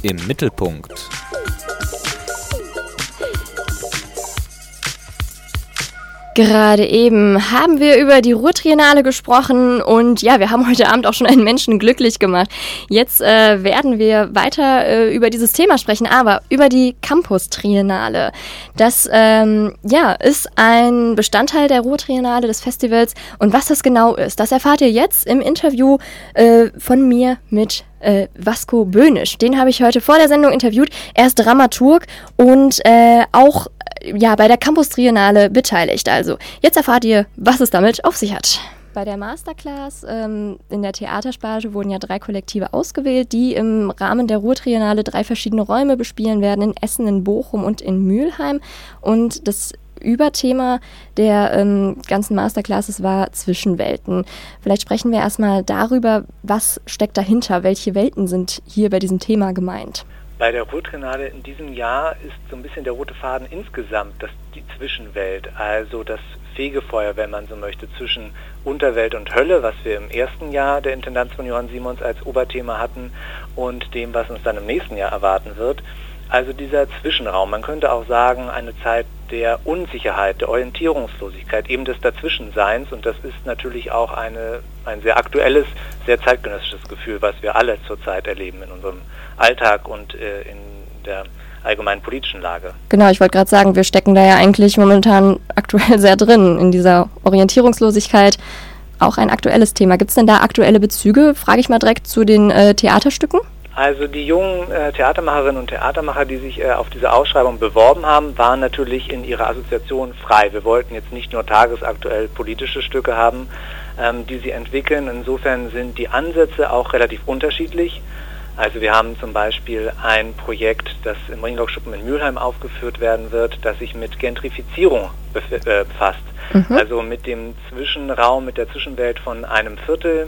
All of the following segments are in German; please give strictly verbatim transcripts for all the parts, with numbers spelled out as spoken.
im Mittelpunkt. Gerade eben haben wir über die Ruhrtriennale gesprochen und ja, wir haben heute Abend auch schon einen Menschen glücklich gemacht. Jetzt äh, werden wir weiter äh, über dieses Thema sprechen, aber über die Campus-Triennale. Das ähm, ja, ist ein Bestandteil der Ruhrtriennale des Festivals und was das genau ist, das erfahrt ihr jetzt im Interview äh, von mir mit Äh, Vasco Böhnisch. Den habe ich heute vor der Sendung interviewt. Er ist Dramaturg und äh, auch äh, ja, bei der Campus Triennale beteiligt. Also jetzt erfahrt ihr, was es damit auf sich hat. Bei der Masterclass ähm, in der Theatersparte wurden ja drei Kollektive ausgewählt, die im Rahmen der Ruhrtriennale drei verschiedene Räume bespielen werden, in Essen, in Bochum und in Mülheim. Und das Überthema der ähm, ganzen Masterclasses war Zwischenwelten. Vielleicht sprechen wir erstmal darüber, was steckt dahinter, welche Welten sind hier bei diesem Thema gemeint. Bei der Ruhrtriennale in diesem Jahr ist so ein bisschen der rote Faden insgesamt das, die Zwischenwelt, also das Fegefeuer, wenn man so möchte, zwischen Unterwelt und Hölle, was wir im ersten Jahr der Intendanz von Johann Simons als Oberthema hatten, und dem, was uns dann im nächsten Jahr erwarten wird. Also dieser Zwischenraum, man könnte auch sagen, eine Zeit der Unsicherheit, der Orientierungslosigkeit, eben des Dazwischenseins, und das ist natürlich auch eine, ein sehr aktuelles, sehr zeitgenössisches Gefühl, was wir alle zurzeit erleben in unserem Alltag und äh, in der allgemeinen politischen Lage. Genau, ich wollte gerade sagen, wir stecken da ja eigentlich momentan aktuell sehr drin, in dieser Orientierungslosigkeit. Auch ein aktuelles Thema. Gibt es denn da aktuelle Bezüge, frage ich mal direkt, zu den äh, Theaterstücken? Also die jungen äh, Theatermacherinnen und Theatermacher, die sich äh, auf diese Ausschreibung beworben haben, waren natürlich in ihrer Assoziation frei. Wir wollten jetzt nicht nur tagesaktuell politische Stücke haben, ähm, die sie entwickeln. Insofern sind die Ansätze auch relativ unterschiedlich. Also wir haben zum Beispiel ein Projekt, das im Ringlockschuppen in Mülheim aufgeführt werden wird, das sich mit Gentrifizierung bef- äh, befasst. Mhm. Also mit dem Zwischenraum, mit der Zwischenwelt von einem Viertel,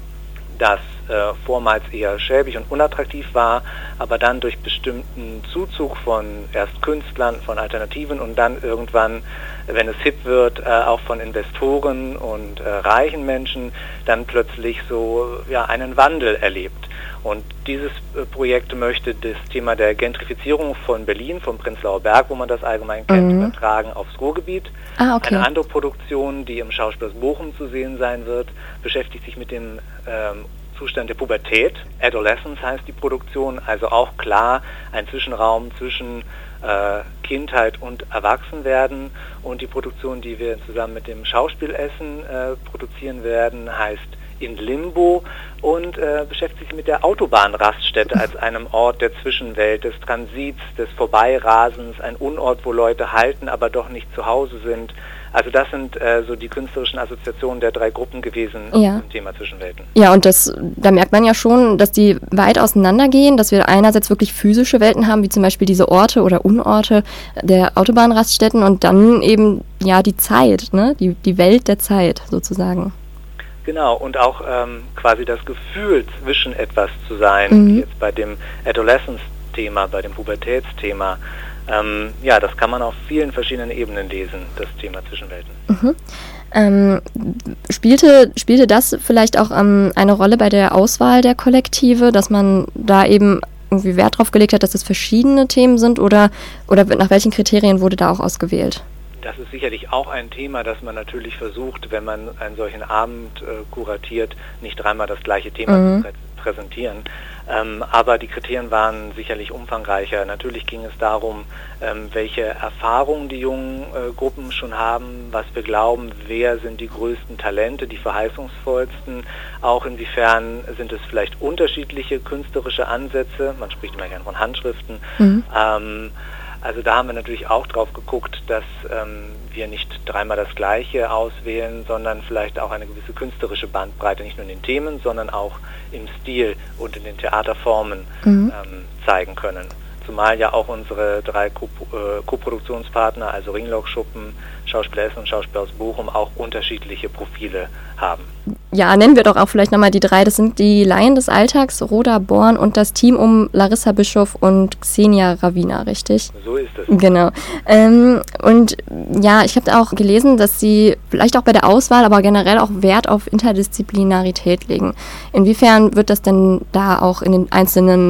das äh, vormals eher schäbig und unattraktiv war, aber dann durch bestimmten Zuzug von erst Künstlern, von Alternativen und dann irgendwann, wenn es hip wird, äh, auch von Investoren und äh, reichen Menschen, dann plötzlich so ja, einen Wandel erlebt. Und dieses äh, Projekt möchte das Thema der Gentrifizierung von Berlin, vom Prenzlauer Berg, wo man das allgemein kennt, mhm. übertragen aufs Ruhrgebiet. Ah, okay. Eine andere Produktion, die im Schauspielhaus Bochum zu sehen sein wird, beschäftigt sich mit dem ähm, Zustand der Pubertät. Adolescence heißt die Produktion, also auch klar ein Zwischenraum zwischen äh, Kindheit und Erwachsenwerden. Und die Produktion, die wir zusammen mit dem Schauspielessen äh, produzieren werden, heißt In Limbo und äh, beschäftigt sich mit der Autobahnraststätte als einem Ort der Zwischenwelt, des Transits, des Vorbeirasens, ein Unort, wo Leute halten, aber doch nicht zu Hause sind. Also das sind äh, so die künstlerischen Assoziationen der drei Gruppen gewesen ja. zum Thema Zwischenwelten. Ja, und das, da merkt man ja schon, dass die weit auseinandergehen, dass wir einerseits wirklich physische Welten haben, wie zum Beispiel diese Orte oder Unorte der Autobahnraststätten und dann eben ja die Zeit, ne? die, die Welt der Zeit sozusagen. Genau, und auch ähm, quasi das Gefühl, zwischen etwas zu sein, mhm. jetzt bei dem Adolescence-Thema, bei dem Pubertätsthema. Ähm, ja, das kann man auf vielen verschiedenen Ebenen lesen, das Thema Zwischenwelten. Mhm. Ähm, spielte, spielte das vielleicht auch ähm, eine Rolle bei der Auswahl der Kollektive, dass man da eben irgendwie Wert drauf gelegt hat, dass es verschiedene Themen sind, oder, oder nach welchen Kriterien wurde da auch ausgewählt? Das ist sicherlich auch ein Thema, das man natürlich versucht, wenn man einen solchen Abend äh, kuratiert, nicht dreimal das gleiche Thema mhm. zu prä- präsentieren. Ähm, aber die Kriterien waren sicherlich umfangreicher. Natürlich ging es darum, ähm, welche Erfahrungen die jungen äh, Gruppen schon haben, was wir glauben, wer sind die größten Talente, die verheißungsvollsten, auch inwiefern sind es vielleicht unterschiedliche künstlerische Ansätze, man spricht immer gerne von Handschriften, mhm. ähm, Also da haben wir natürlich auch drauf geguckt, dass ähm, wir nicht dreimal das Gleiche auswählen, sondern vielleicht auch eine gewisse künstlerische Bandbreite, nicht nur in den Themen, sondern auch im Stil und in den Theaterformen mhm. ähm, zeigen können. Zumal ja auch unsere drei Ko- äh, Koproduktionspartner, also Ringlockschuppen, Schauspiel Essen und Schauspielhaus Bochum, auch unterschiedliche Profile haben. Ja, nennen wir doch auch vielleicht nochmal die drei. Das sind die Laien des Alltags, Roda Born und das Team um Larissa Bischof und Xenia Ravina, richtig? So ist es. Genau. Ähm, und ja, ich habe auch gelesen, dass Sie vielleicht auch bei der Auswahl, aber generell auch Wert auf Interdisziplinarität legen. Inwiefern wird das denn da auch in den einzelnen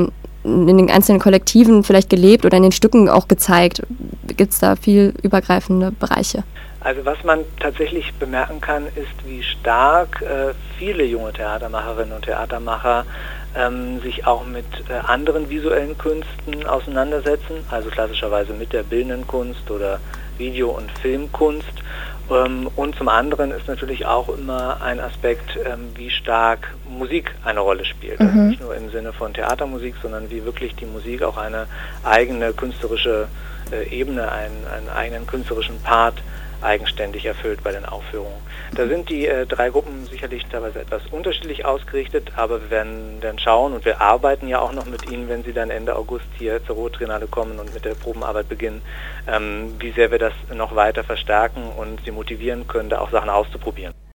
in den einzelnen Kollektiven vielleicht gelebt oder in den Stücken auch gezeigt? Gibt es da viel übergreifende Bereiche? Also was man tatsächlich bemerken kann, ist, wie stark äh, viele junge Theatermacherinnen und Theatermacher ähm, sich auch mit äh, anderen visuellen Künsten auseinandersetzen, also klassischerweise mit der bildenden Kunst oder Video- und Filmkunst. Ähm, und zum anderen ist natürlich auch immer ein Aspekt, ähm, wie stark Musik eine Rolle spielt. Mhm. Also nicht nur im Sinne von Theatermusik, sondern wie wirklich die Musik auch eine eigene künstlerische äh, Ebene, einen, einen eigenen künstlerischen Part eigenständig erfüllt bei den Aufführungen. Da sind die äh, drei Gruppen sicherlich teilweise etwas unterschiedlich ausgerichtet, aber wir werden dann schauen und wir arbeiten ja auch noch mit ihnen, wenn sie dann Ende August hier zur Ruhr-Triennale kommen und mit der Probenarbeit beginnen, ähm, wie sehr wir das noch weiter verstärken und sie motivieren können, da auch Sachen auszuprobieren.